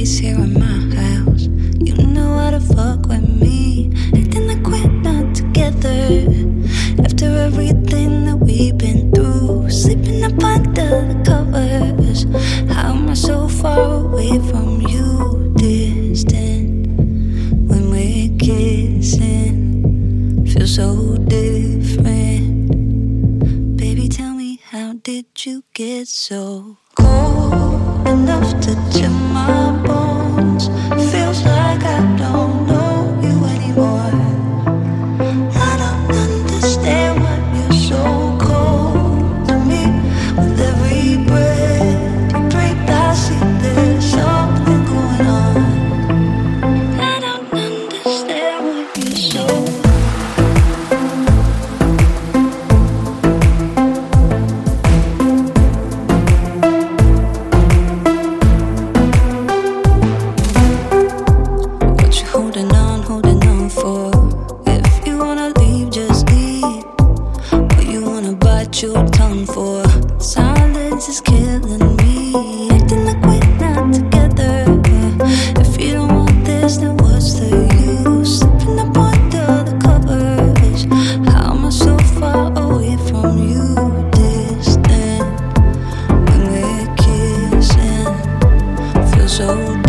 place here in my house. You know how to fuck with me, acting like we're not together. After everything that we've been through, sleeping up under the covers. How am I so far away from you, distant? When we're kissing, feel so different. Baby, tell me, how did you get so cold enough to chill my bones? Feels like I don't know you anymore. I don't understand why you're so cold to me. With every breath you breathe, I see there's something going on. I don't understand why you're so holding on for. If you wanna leave, just leave. What you wanna bite your tongue for? Silence is killing me, acting like we're not together. If you don't want this, then what's the use? Slipping up under the covers. How am I so far away from you, distant? When we're kissing, feel so